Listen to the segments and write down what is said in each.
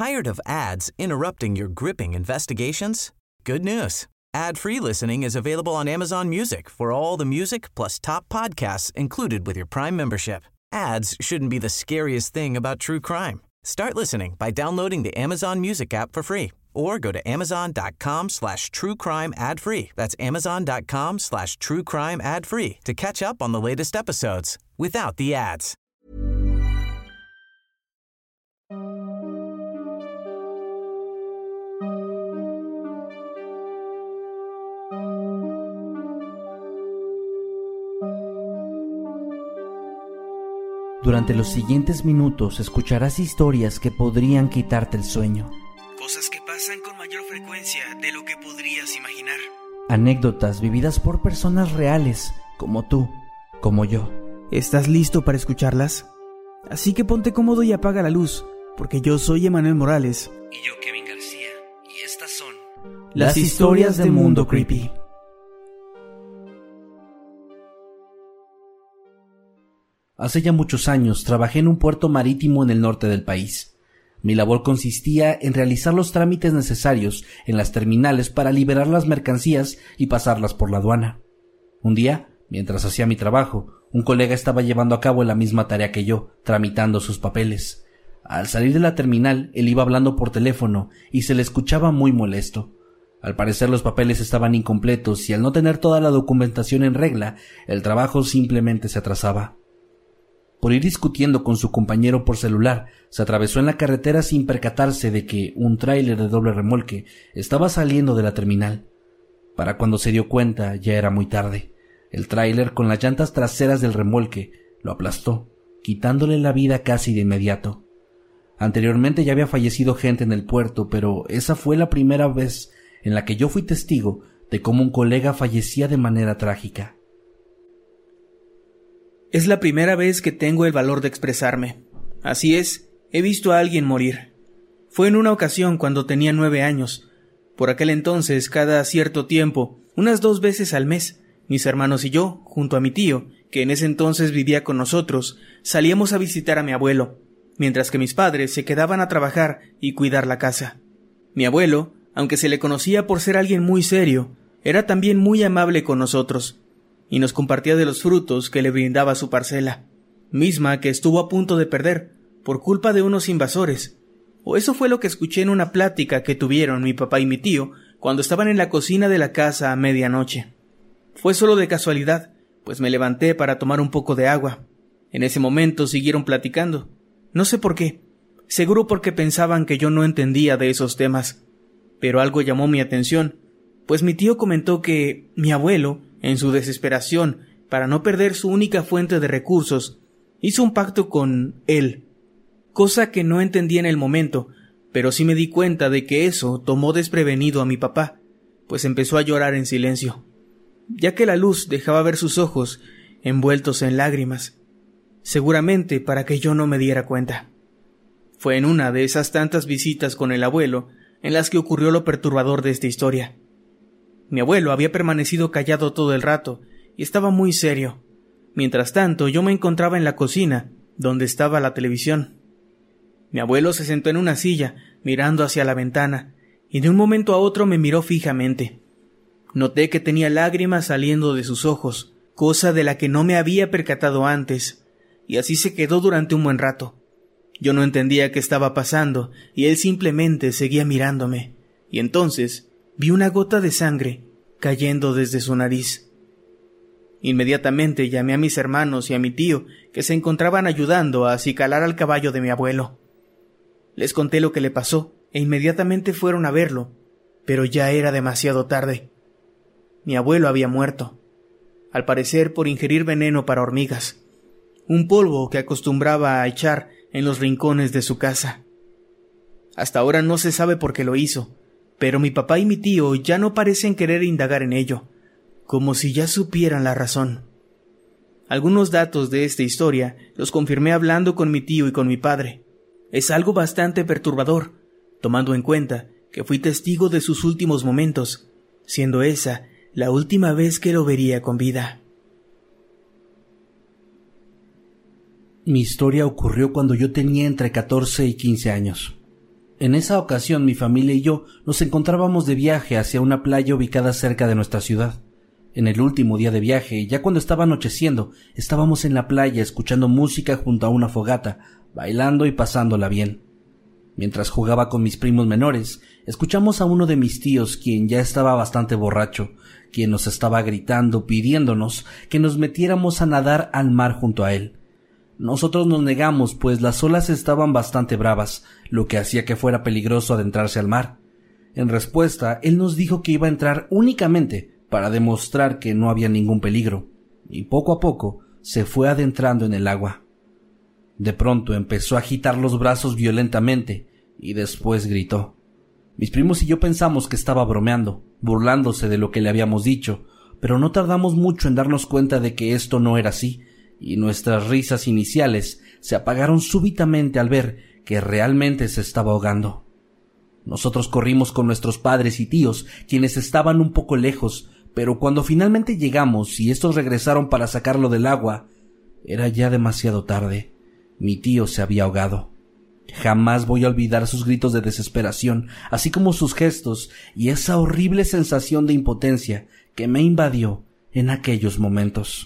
Tired of ads interrupting your gripping investigations? Good news. Ad-free listening is available on Amazon Music for all the music plus top podcasts included with your Prime membership. Ads shouldn't be the scariest thing about true crime. Start listening by downloading the Amazon Music app for free or go to amazon.com/truecrime ad-free. That's amazon.com/truecrime ad-free to catch up on the latest episodes without the ads. Durante los siguientes minutos escucharás historias que podrían quitarte el sueño. Cosas que pasan con mayor frecuencia de lo que podrías imaginar. Anécdotas vividas por personas reales, como tú, como yo. ¿Estás listo para escucharlas? Así que ponte cómodo y apaga la luz, porque yo soy Emanuel Morales. Y yo Kevin García, y estas son las historias de Mundo Creepy. Hace ya muchos años trabajé en un puerto marítimo en el norte del país. Mi labor consistía en realizar los trámites necesarios en las terminales para liberar las mercancías y pasarlas por la aduana. Un día, mientras hacía mi trabajo, un colega estaba llevando a cabo la misma tarea que yo, tramitando sus papeles. Al salir de la terminal, él iba hablando por teléfono y se le escuchaba muy molesto. Al parecer los papeles estaban incompletos y al no tener toda la documentación en regla, el trabajo simplemente se atrasaba. Por ir discutiendo con su compañero por celular, se atravesó en la carretera sin percatarse de que un tráiler de doble remolque estaba saliendo de la terminal. Para cuando se dio cuenta, ya era muy tarde. El tráiler, con las llantas traseras del remolque, lo aplastó, quitándole la vida casi de inmediato. Anteriormente ya había fallecido gente en el puerto, pero esa fue la primera vez en la que yo fui testigo de cómo un colega fallecía de manera trágica. Es la primera vez que tengo el valor de expresarme. Así es, he visto a alguien morir. Fue en una ocasión cuando tenía 9 años. Por aquel entonces, cada cierto tiempo, unas 2 veces al mes, mis hermanos y yo, junto a mi tío, que en ese entonces vivía con nosotros, salíamos a visitar a mi abuelo, mientras que mis padres se quedaban a trabajar y cuidar la casa. Mi abuelo, aunque se le conocía por ser alguien muy serio, era también muy amable con nosotros, y nos compartía de los frutos que le brindaba su parcela, misma que estuvo a punto de perder por culpa de unos invasores. O eso fue lo que escuché en una plática que tuvieron mi papá y mi tío cuando estaban en la cocina de la casa a medianoche. Fue solo de casualidad, pues me levanté para tomar un poco de agua. En ese momento siguieron platicando. No sé por qué, seguro porque pensaban que yo no entendía de esos temas. Pero algo llamó mi atención, pues mi tío comentó que mi abuelo, en su desesperación, para no perder su única fuente de recursos, hizo un pacto con él, cosa que no entendí en el momento, pero sí me di cuenta de que eso tomó desprevenido a mi papá, pues empezó a llorar en silencio, ya que la luz dejaba ver sus ojos envueltos en lágrimas, seguramente para que yo no me diera cuenta. Fue en una de esas tantas visitas con el abuelo en las que ocurrió lo perturbador de esta historia. Mi abuelo había permanecido callado todo el rato y estaba muy serio. Mientras tanto, yo me encontraba en la cocina, donde estaba la televisión. Mi abuelo se sentó en una silla, mirando hacia la ventana, y de un momento a otro me miró fijamente. Noté que tenía lágrimas saliendo de sus ojos, cosa de la que no me había percatado antes, y así se quedó durante un buen rato. Yo no entendía qué estaba pasando, y él simplemente seguía mirándome, y entonces vi una gota de sangre cayendo desde su nariz. Inmediatamente llamé a mis hermanos y a mi tío, que se encontraban ayudando a acicalar al caballo de mi abuelo. Les conté lo que le pasó, e inmediatamente fueron a verlo, pero ya era demasiado tarde. Mi abuelo había muerto, al parecer por ingerir veneno para hormigas, un polvo que acostumbraba a echar en los rincones de su casa. Hasta ahora no se sabe por qué lo hizo, pero mi papá y mi tío ya no parecen querer indagar en ello, como si ya supieran la razón. Algunos datos de esta historia los confirmé hablando con mi tío y con mi padre. Es algo bastante perturbador, tomando en cuenta que fui testigo de sus últimos momentos, siendo esa la última vez que lo vería con vida. Mi historia ocurrió cuando yo tenía entre 14 y 15 años. En esa ocasión mi familia y yo nos encontrábamos de viaje hacia una playa ubicada cerca de nuestra ciudad. En el último día de viaje, ya cuando estaba anocheciendo, estábamos en la playa escuchando música junto a una fogata, bailando y pasándola bien. Mientras jugaba con mis primos menores, escuchamos a uno de mis tíos, quien ya estaba bastante borracho, quien nos estaba gritando pidiéndonos que nos metiéramos a nadar al mar junto a él. Nosotros nos negamos, pues las olas estaban bastante bravas, lo que hacía que fuera peligroso adentrarse al mar. En respuesta, él nos dijo que iba a entrar únicamente para demostrar que no había ningún peligro, y poco a poco se fue adentrando en el agua. De pronto empezó a agitar los brazos violentamente y después gritó. Mis primos y yo pensamos que estaba bromeando, burlándose de lo que le habíamos dicho, pero no tardamos mucho en darnos cuenta de que esto no era así, y nuestras risas iniciales se apagaron súbitamente al ver que realmente se estaba ahogando. Nosotros corrimos con nuestros padres y tíos, quienes estaban un poco lejos, pero cuando finalmente llegamos y estos regresaron para sacarlo del agua, era ya demasiado tarde. Mi tío se había ahogado. Jamás voy a olvidar sus gritos de desesperación, así como sus gestos y esa horrible sensación de impotencia que me invadió en aquellos momentos.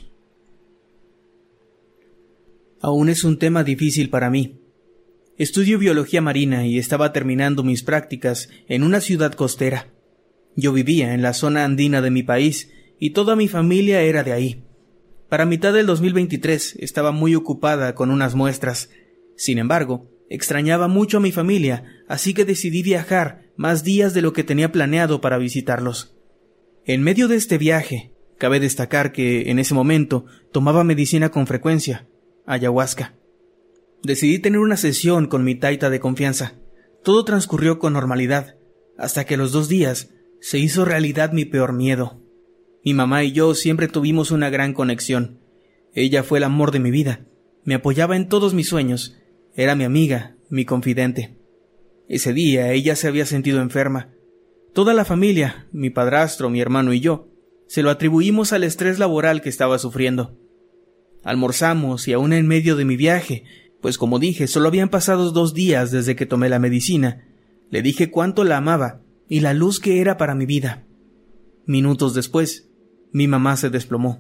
Aún es un tema difícil para mí. Estudio biología marina y estaba terminando mis prácticas en una ciudad costera. Yo vivía en la zona andina de mi país y toda mi familia era de ahí. Para mitad del 2023 estaba muy ocupada con unas muestras. Sin embargo, extrañaba mucho a mi familia, así que decidí viajar más días de lo que tenía planeado para visitarlos. En medio de este viaje, cabe destacar que en ese momento tomaba medicina con frecuencia, ayahuasca. Decidí tener una sesión con mi taita de confianza. Todo transcurrió con normalidad, hasta que a los 2 días se hizo realidad mi peor miedo. Mi mamá y yo siempre tuvimos una gran conexión. Ella fue el amor de mi vida, me apoyaba en todos mis sueños, era mi amiga, mi confidente. Ese día ella se había sentido enferma. Toda la familia, mi padrastro, mi hermano y yo, se lo atribuimos al estrés laboral que estaba sufriendo. Almorzamos y aún en medio de mi viaje, pues como dije, solo habían pasado 2 días desde que tomé la medicina, le dije cuánto la amaba y la luz que era para mi vida. Minutos después, mi mamá se desplomó.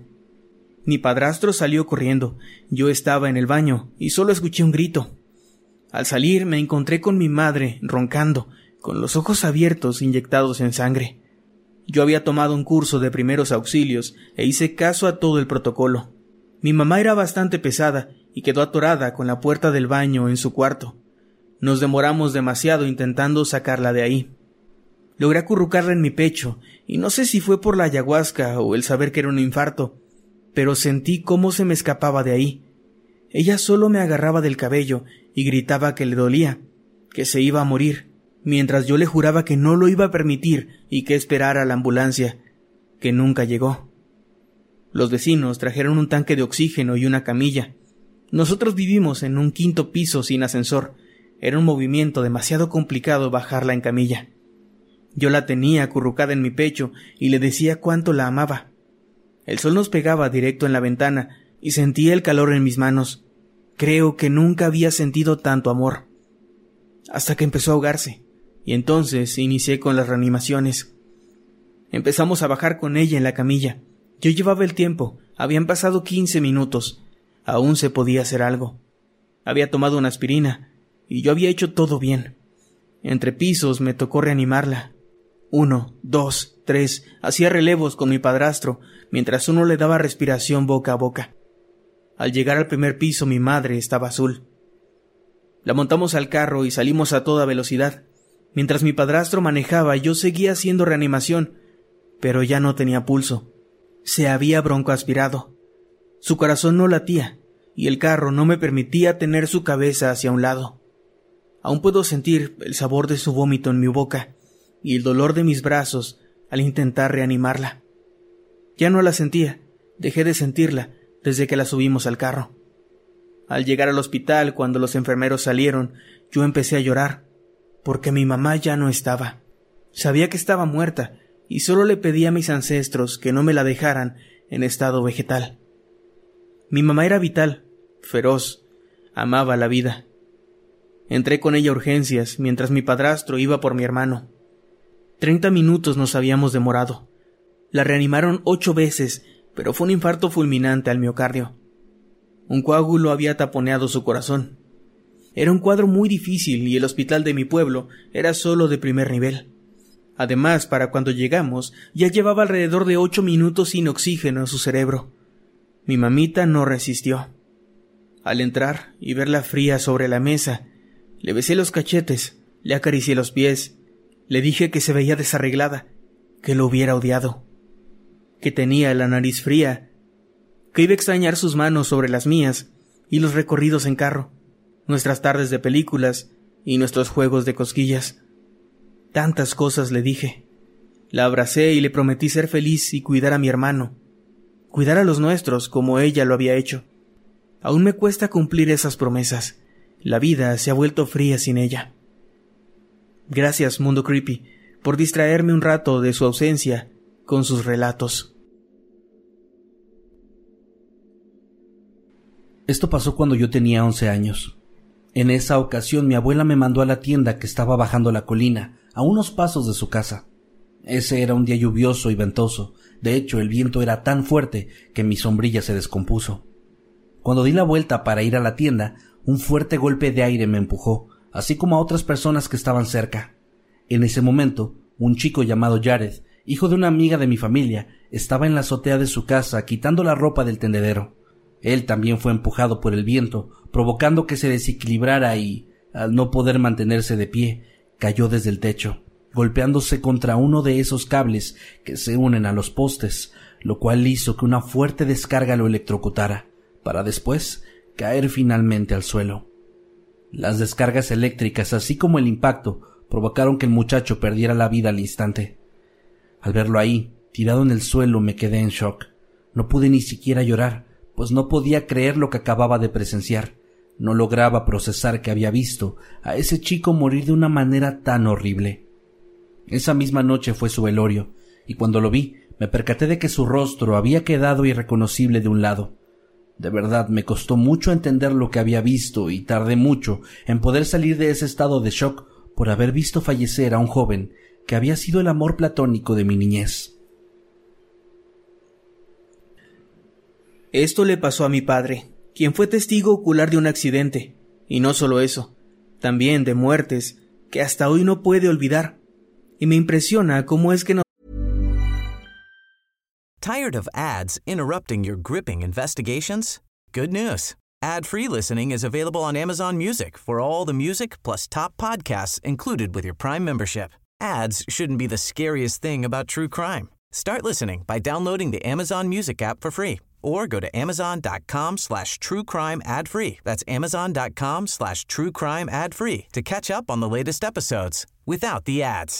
Mi padrastro salió corriendo, yo estaba en el baño y solo escuché un grito. Al salir me encontré con mi madre, roncando, con los ojos abiertos inyectados en sangre. Yo había tomado un curso de primeros auxilios e hice caso a todo el protocolo. Mi mamá era bastante pesada y quedó atorada con la puerta del baño en su cuarto. Nos demoramos demasiado intentando sacarla de ahí. Logré acurrucarla en mi pecho, y no sé si fue por la ayahuasca o el saber que era un infarto, pero sentí cómo se me escapaba de ahí. Ella solo me agarraba del cabello y gritaba que le dolía, que se iba a morir, mientras yo le juraba que no lo iba a permitir y que esperara a la ambulancia, que nunca llegó. Los vecinos trajeron un tanque de oxígeno y una camilla. Nosotros vivimos en un 5º piso sin ascensor. Era un movimiento demasiado complicado bajarla en camilla. Yo la tenía acurrucada en mi pecho y le decía cuánto la amaba. El sol nos pegaba directo en la ventana y sentía el calor en mis manos. Creo que nunca había sentido tanto amor. Hasta que empezó a ahogarse, y entonces inicié con las reanimaciones. Empezamos a bajar con ella en la camilla. Yo llevaba el tiempo, habían pasado 15 minutos. Aún se podía hacer algo. Había tomado una aspirina, y yo había hecho todo bien. Entre pisos me tocó reanimarla. 1, 2, 3, hacía relevos con mi padrastro, mientras uno le daba respiración boca a boca. Al llegar al primer piso mi madre estaba azul. La montamos al carro y salimos a toda velocidad. Mientras mi padrastro manejaba, yo seguía haciendo reanimación, pero ya no tenía pulso. Se había broncoaspirado. Su corazón no latía, y el carro no me permitía tener su cabeza hacia un lado. Aún puedo sentir el sabor de su vómito en mi boca y el dolor de mis brazos al intentar reanimarla. Ya no la sentía, dejé de sentirla desde que la subimos al carro. Al llegar al hospital, cuando los enfermeros salieron, yo empecé a llorar, porque mi mamá ya no estaba. Sabía que estaba muerta, y solo le pedí a mis ancestros que no me la dejaran en estado vegetal. Mi mamá era vital, feroz, amaba la vida. Entré con ella a urgencias mientras mi padrastro iba por mi hermano. 30 minutos nos habíamos demorado. La reanimaron 8 veces, pero fue un infarto fulminante al miocardio. Un coágulo había taponeado su corazón. Era un cuadro muy difícil y el hospital de mi pueblo era solo de primer nivel. Además, para cuando llegamos, ya llevaba alrededor de 8 minutos sin oxígeno en su cerebro. Mi mamita no resistió. Al entrar y verla fría sobre la mesa, le besé los cachetes, le acaricié los pies, le dije que se veía desarreglada, que lo hubiera odiado, que tenía la nariz fría, que iba a extrañar sus manos sobre las mías y los recorridos en carro, nuestras tardes de películas y nuestros juegos de cosquillas. Tantas cosas le dije. La abracé y le prometí ser feliz y cuidar a mi hermano, cuidar a los nuestros como ella lo había hecho. Aún me cuesta cumplir esas promesas. La vida se ha vuelto fría sin ella. Gracias, Mundo Creepy, por distraerme un rato de su ausencia con sus relatos. Esto pasó cuando yo tenía 11 años. En esa ocasión mi abuela me mandó a la tienda que estaba bajando la colina, a unos pasos de su casa. Ese era un día lluvioso y ventoso. De hecho, el viento era tan fuerte que mi sombrilla se descompuso. Cuando di la vuelta para ir a la tienda, un fuerte golpe de aire me empujó, así como a otras personas que estaban cerca. En ese momento, un chico llamado Jared, hijo de una amiga de mi familia, estaba en la azotea de su casa quitando la ropa del tendedero. Él también fue empujado por el viento, provocando que se desequilibrara y, al no poder mantenerse de pie, cayó desde el techo, golpeándose contra uno de esos cables que se unen a los postes, lo cual hizo que una fuerte descarga lo electrocutara, para después caer finalmente al suelo. Las descargas eléctricas, así como el impacto, provocaron que el muchacho perdiera la vida al instante. Al verlo ahí, tirado en el suelo, me quedé en shock. No pude ni siquiera llorar, pues no podía creer lo que acababa de presenciar. No lograba procesar que había visto a ese chico morir de una manera tan horrible. Esa misma noche fue su velorio, y cuando lo vi, me percaté de que su rostro había quedado irreconocible de un lado. De verdad, me costó mucho entender lo que había visto y tardé mucho en poder salir de ese estado de shock por haber visto fallecer a un joven que había sido el amor platónico de mi niñez. Esto le pasó a mi padre, quien fue testigo ocular de un accidente, y no solo eso, también de muertes que hasta hoy no puede olvidar. Y me impresiona cómo es que no. Tired of ads interrupting your gripping investigations? Good news. Ad-free listening is available on Amazon Music for all the music plus top podcasts included with your Prime membership. Ads shouldn't be the scariest thing about true crime. Start listening by downloading the Amazon Music app for free or go to amazon.com/truecrime ad-free. That's amazon.com/truecrime ad-free to catch up on the latest episodes without the ads.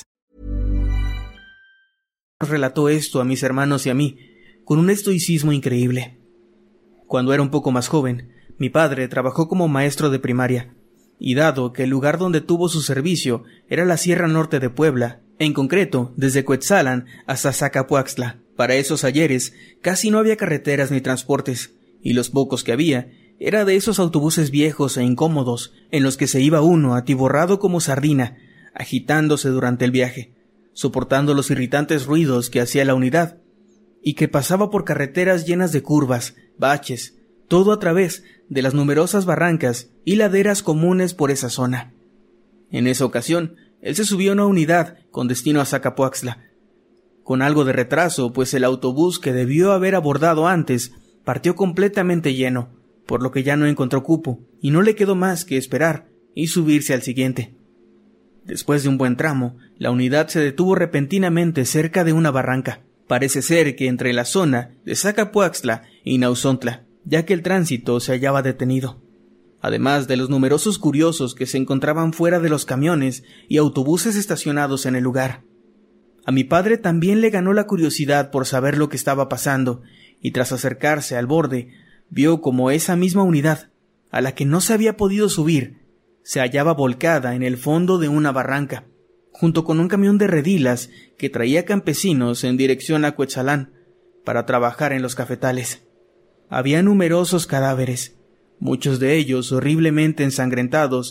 Relató esto a mis hermanos y a mí, con un estoicismo increíble. Cuando era un poco más joven, mi padre trabajó como maestro de primaria, y dado que el lugar donde tuvo su servicio era la Sierra Norte de Puebla, en concreto desde Cuetzalan hasta Zacapuaxtla, para esos ayeres casi no había carreteras ni transportes, y los pocos que había era de esos autobuses viejos e incómodos en los que se iba uno atiborrado como sardina, agitándose durante el viaje, soportando los irritantes ruidos que hacía la unidad, y que pasaba por carreteras llenas de curvas, baches, todo a través de las numerosas barrancas y laderas comunes por esa zona. En esa ocasión, él se subió a una unidad con destino a Zacapuaxtla, con algo de retraso, pues el autobús que debió haber abordado antes partió completamente lleno, por lo que ya no encontró cupo, y no le quedó más que esperar y subirse al siguiente. Después de un buen tramo, la unidad se detuvo repentinamente cerca de una barranca. Parece ser que entre la zona de Zacapuaxtla y Nauzontla, ya que el tránsito se hallaba detenido. Además de los numerosos curiosos que se encontraban fuera de los camiones y autobuses estacionados en el lugar. A mi padre también le ganó la curiosidad por saber lo que estaba pasando, y tras acercarse al borde, vio como esa misma unidad, a la que no se había podido subir, se hallaba volcada en el fondo de una barranca, junto con un camión de redilas que traía campesinos en dirección a Cuetzalán para trabajar en los cafetales. Había numerosos cadáveres, muchos de ellos horriblemente ensangrentados,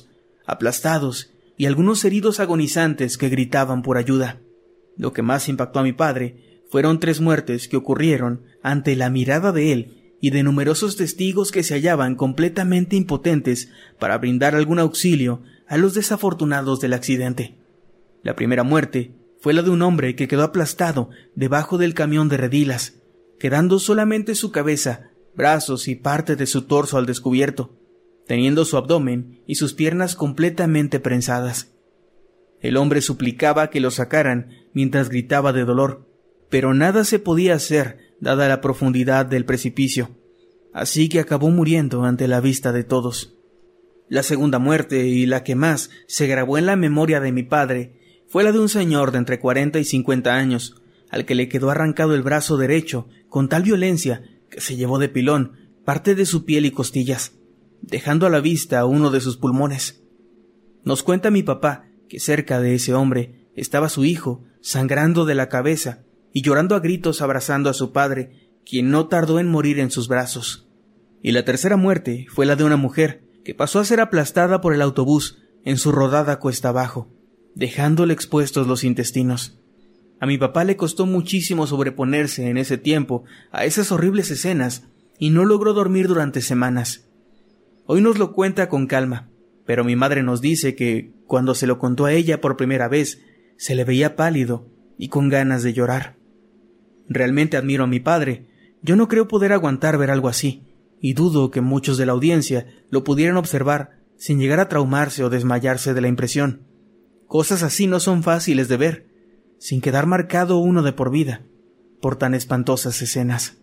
aplastados y algunos heridos agonizantes que gritaban por ayuda. Lo que más impactó a mi padre fueron 3 muertes que ocurrieron ante la mirada de él y de numerosos testigos que se hallaban completamente impotentes para brindar algún auxilio a los desafortunados del accidente. La primera muerte fue la de un hombre que quedó aplastado debajo del camión de redilas, quedando solamente su cabeza, brazos y parte de su torso al descubierto, teniendo su abdomen y sus piernas completamente prensadas. El hombre suplicaba que lo sacaran mientras gritaba de dolor, pero nada se podía hacer dada la profundidad del precipicio, así que acabó muriendo ante la vista de todos. La segunda muerte, y la que más se grabó en la memoria de mi padre, fue la de un señor de entre 40 y 50 años, al que le quedó arrancado el brazo derecho con tal violencia que se llevó de pilón parte de su piel y costillas, dejando a la vista uno de sus pulmones. Nos cuenta mi papá que cerca de ese hombre estaba su hijo, sangrando de la cabeza y llorando a gritos abrazando a su padre, quien no tardó en morir en sus brazos. Y la tercera muerte fue la de una mujer que pasó a ser aplastada por el autobús en su rodada cuesta abajo, dejándole expuestos los intestinos. A mi papá le costó muchísimo sobreponerse en ese tiempo a esas horribles escenas y no logró dormir durante semanas. Hoy nos lo cuenta con calma, pero mi madre nos dice que, cuando se lo contó a ella por primera vez, se le veía pálido y con ganas de llorar. Realmente admiro a mi padre. Yo no creo poder aguantar ver algo así, y dudo que muchos de la audiencia lo pudieran observar sin llegar a traumarse o desmayarse de la impresión. Cosas así no son fáciles de ver, sin quedar marcado uno de por vida, por tan espantosas escenas.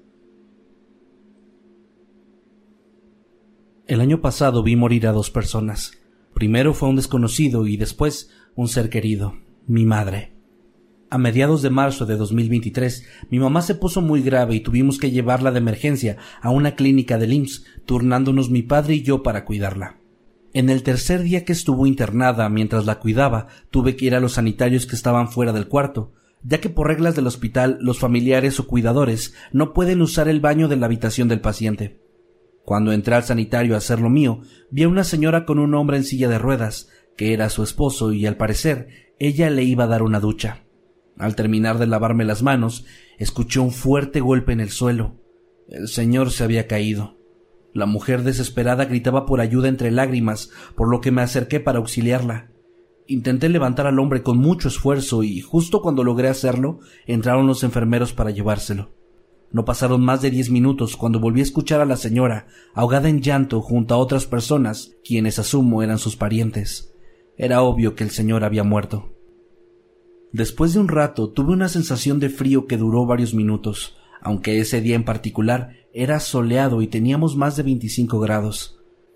El año pasado vi morir a 2 personas. Primero fue un desconocido y después un ser querido, mi madre. A mediados de marzo de 2023, mi mamá se puso muy grave y tuvimos que llevarla de emergencia a una clínica del IMSS, turnándonos mi padre y yo para cuidarla. En el tercer día que estuvo internada, mientras la cuidaba, tuve que ir a los sanitarios que estaban fuera del cuarto, ya que por reglas del hospital los familiares o cuidadores no pueden usar el baño de la habitación del paciente. Cuando entré al sanitario a hacer lo mío, vi a una señora con un hombre en silla de ruedas, que era su esposo, y al parecer ella le iba a dar una ducha. Al terminar de lavarme las manos, escuché un fuerte golpe en el suelo. El señor se había caído. La mujer desesperada gritaba por ayuda entre lágrimas, por lo que me acerqué para auxiliarla. Intenté levantar al hombre con mucho esfuerzo y justo cuando logré hacerlo, entraron los enfermeros para llevárselo. No pasaron más de 10 minutos cuando volví a escuchar a la señora, ahogada en llanto junto a otras personas, quienes asumo eran sus parientes. Era obvio que el señor había muerto. Después de un rato tuve una sensación de frío que duró varios minutos, aunque ese día en particular era soleado y teníamos más de 25 grados.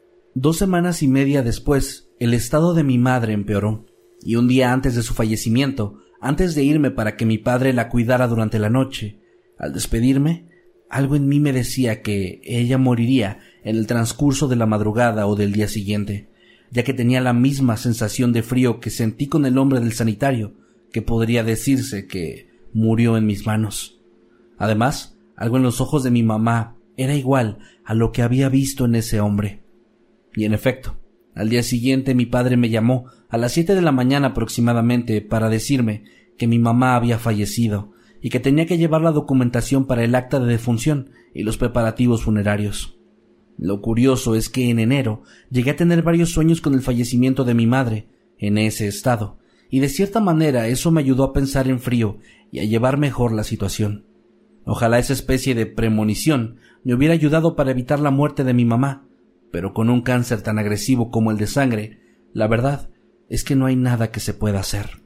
2 semanas y media después, el estado de mi madre empeoró, y un día antes de su fallecimiento, antes de irme para que mi padre la cuidara durante la noche, al despedirme, algo en mí me decía que ella moriría en el transcurso de la madrugada o del día siguiente, ya que tenía la misma sensación de frío que sentí con el hombre del sanitario, que podría decirse que murió en mis manos. Además, algo en los ojos de mi mamá era igual a lo que había visto en ese hombre. Y en efecto, al día siguiente mi padre me llamó a las 7 de la mañana aproximadamente para decirme que mi mamá había fallecido y que tenía que llevar la documentación para el acta de defunción y los preparativos funerarios. Lo curioso es que en enero llegué a tener varios sueños con el fallecimiento de mi madre, en ese estado, y de cierta manera eso me ayudó a pensar en frío y a llevar mejor la situación. Ojalá esa especie de premonición me hubiera ayudado para evitar la muerte de mi mamá, pero con un cáncer tan agresivo como el de sangre, la verdad es que no hay nada que se pueda hacer.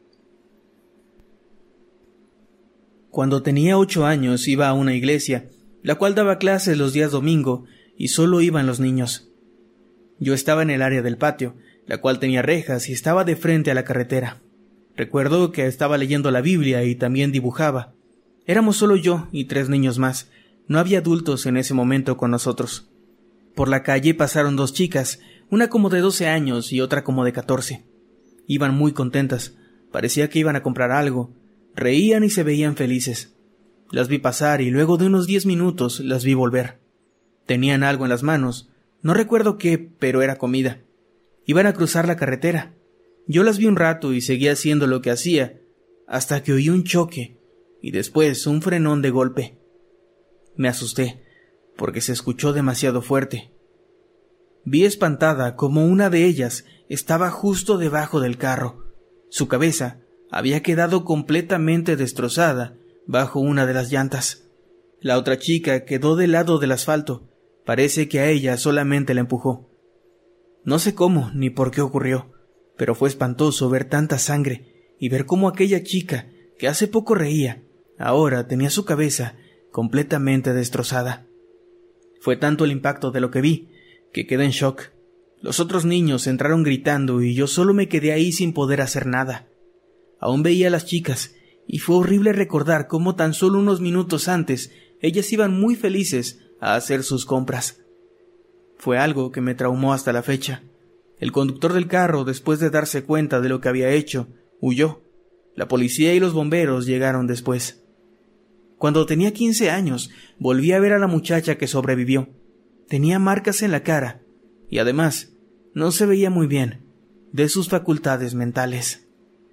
Cuando tenía 8 años iba a una iglesia, la cual daba clases los días domingo y solo iban los niños. Yo estaba en el área del patio, la cual tenía rejas y estaba de frente a la carretera. Recuerdo que estaba leyendo la Biblia y también dibujaba. Éramos solo yo y 3 niños más. No había adultos en ese momento con nosotros. Por la calle pasaron 2 chicas, una como de 12 años y otra como de 14. Iban muy contentas. Parecía que iban a comprar algo. Reían y se veían felices. Las vi pasar y luego de unos 10 minutos las vi volver. Tenían algo en las manos. No recuerdo qué, pero era comida. Iban a cruzar la carretera. Yo las vi un rato y seguía haciendo lo que hacía, hasta que oí un choque y después un frenón de golpe. Me asusté, porque se escuchó demasiado fuerte. Vi espantada como una de ellas estaba justo debajo del carro. Su cabeza había quedado completamente destrozada bajo una de las llantas. La otra chica quedó del lado del asfalto. Parece que a ella solamente la empujó. No sé cómo ni por qué ocurrió, pero fue espantoso ver tanta sangre y ver cómo aquella chica, que hace poco reía, ahora tenía su cabeza completamente destrozada. Fue tanto el impacto de lo que vi, que quedé en shock. Los otros niños entraron gritando y yo solo me quedé ahí sin poder hacer nada. Aún veía a las chicas, y fue horrible recordar cómo tan solo unos minutos antes ellas iban muy felices a hacer sus compras. Fue algo que me traumó hasta la fecha. El conductor del carro, después de darse cuenta de lo que había hecho, huyó. La policía y los bomberos llegaron después. Cuando tenía 15 años, volví a ver a la muchacha que sobrevivió. Tenía marcas en la cara, y además, no se veía muy bien de sus facultades mentales.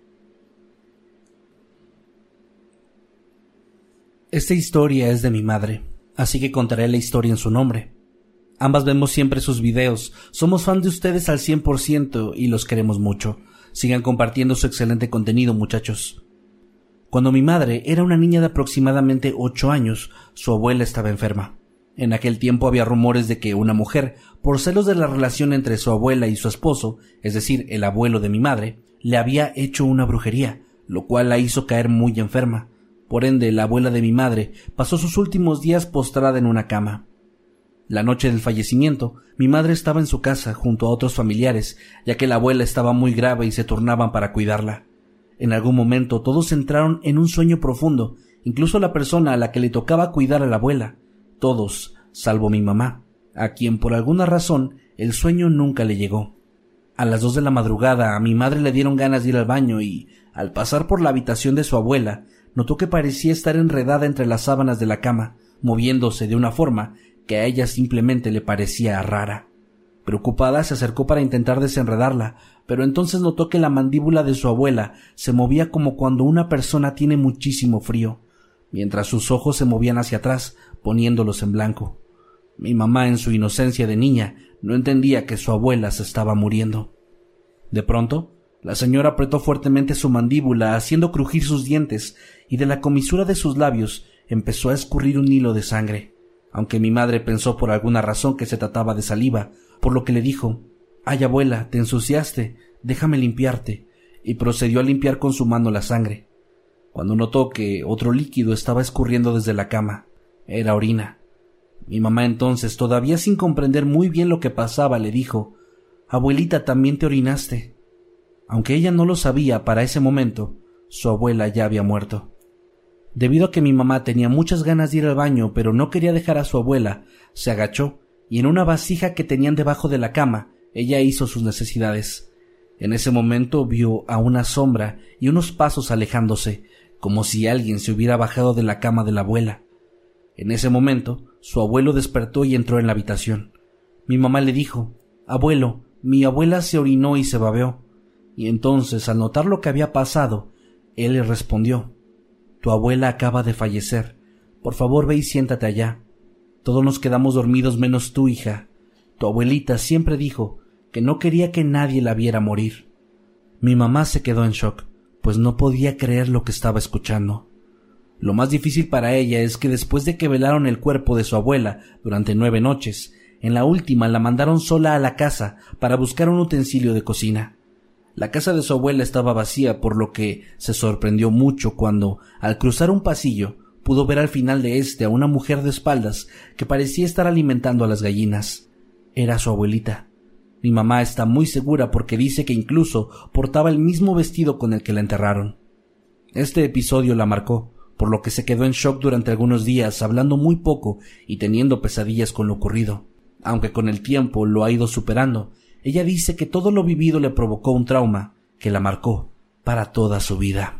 Esta historia es de mi madre, así que contaré la historia en su nombre. Ambas vemos siempre sus videos, somos fan de ustedes al 100% y los queremos mucho. Sigan compartiendo su excelente contenido, muchachos. Cuando mi madre era una niña de aproximadamente 8 años, su abuela estaba enferma. En aquel tiempo había rumores de que una mujer, por celos de la relación entre su abuela y su esposo, es decir, el abuelo de mi madre, le había hecho una brujería, lo cual la hizo caer muy enferma. Por ende, la abuela de mi madre pasó sus últimos días postrada en una cama. La noche del fallecimiento, mi madre estaba en su casa junto a otros familiares, ya que la abuela estaba muy grave y se turnaban para cuidarla. En algún momento todos entraron en un sueño profundo, incluso la persona a la que le tocaba cuidar a la abuela. Todos, salvo mi mamá, a quien por alguna razón el sueño nunca le llegó. A las 2 de la madrugada a mi madre le dieron ganas de ir al baño y, al pasar por la habitación de su abuela, notó que parecía estar enredada entre las sábanas de la cama, moviéndose de una forma que a ella simplemente le parecía rara. Preocupada se acercó para intentar desenredarla, pero entonces notó que la mandíbula de su abuela se movía como cuando una persona tiene muchísimo frío, mientras sus ojos se movían hacia atrás, poniéndolos en blanco. Mi mamá, en su inocencia de niña, no entendía que su abuela se estaba muriendo. De pronto, la señora apretó fuertemente su mandíbula, haciendo crujir sus dientes, y de la comisura de sus labios empezó a escurrir un hilo de sangre. Aunque mi madre pensó por alguna razón que se trataba de saliva, por lo que le dijo: «Ay, abuela, te ensuciaste, déjame limpiarte», y procedió a limpiar con su mano la sangre. Cuando notó que otro líquido estaba escurriendo desde la cama, era orina. Mi mamá entonces, todavía sin comprender muy bien lo que pasaba, le dijo: «Abuelita, también te orinaste». Aunque ella no lo sabía para ese momento, su abuela ya había muerto. Debido a que mi mamá tenía muchas ganas de ir al baño, pero no quería dejar a su abuela, se agachó y en una vasija que tenían debajo de la cama, ella hizo sus necesidades. En ese momento vio a una sombra y unos pasos alejándose, como si alguien se hubiera bajado de la cama de la abuela. En ese momento, su abuelo despertó y entró en la habitación. Mi mamá le dijo: «Abuelo, mi abuela se orinó y se babeó». Y entonces, al notar lo que había pasado, él le respondió: «Tu abuela acaba de fallecer. Por favor, ve y siéntate allá. Todos nos quedamos dormidos menos tú, hija. Tu abuelita siempre dijo que no quería que nadie la viera morir». Mi mamá se quedó en shock, pues no podía creer lo que estaba escuchando. Lo más difícil para ella es que después de que velaron el cuerpo de su abuela durante 9 noches, en la última la mandaron sola a la casa para buscar un utensilio de cocina. La casa de su abuela estaba vacía, por lo que se sorprendió mucho cuando, al cruzar un pasillo, pudo ver al final de este a una mujer de espaldas que parecía estar alimentando a las gallinas. Era su abuelita. Mi mamá está muy segura porque dice que incluso portaba el mismo vestido con el que la enterraron. Este episodio la marcó, por lo que se quedó en shock durante algunos días, hablando muy poco y teniendo pesadillas con lo ocurrido. Aunque con el tiempo lo ha ido superando, ella dice que todo lo vivido le provocó un trauma que la marcó para toda su vida.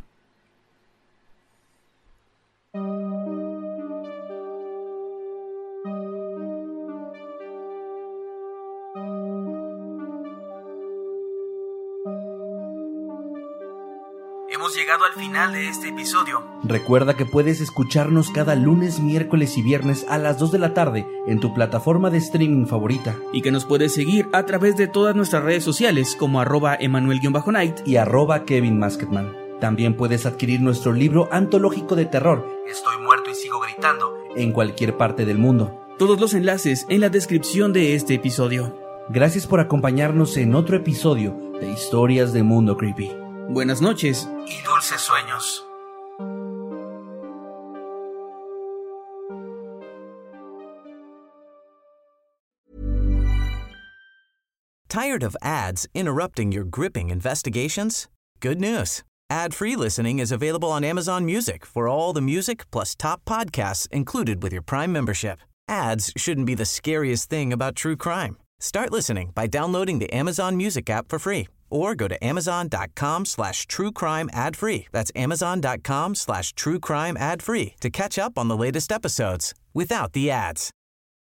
Hemos llegado al final de este episodio. Recuerda que puedes escucharnos cada lunes, miércoles y viernes a las 2 de la tarde en tu plataforma de streaming favorita. Y que nos puedes seguir a través de todas nuestras redes sociales como @Emanuel_Night y @KevinMasketman. También puedes adquirir nuestro libro antológico de terror, Estoy muerto y sigo gritando, en cualquier parte del mundo. Todos los enlaces en la descripción de este episodio. Gracias por acompañarnos en otro episodio de Historias de Mundo Creepy. Buenas noches y dulces sueños. Tired of ads interrupting your gripping investigations? Good news. Ad-free listening is available on Amazon Music for all the music plus top podcasts included with your Prime membership. Ads shouldn't be the scariest thing about true crime. Start listening by downloading the Amazon Music app for free or go to amazon.com/truecrime ad-free. That's amazon.com/truecrime ad-free to catch up on the latest episodes without the ads.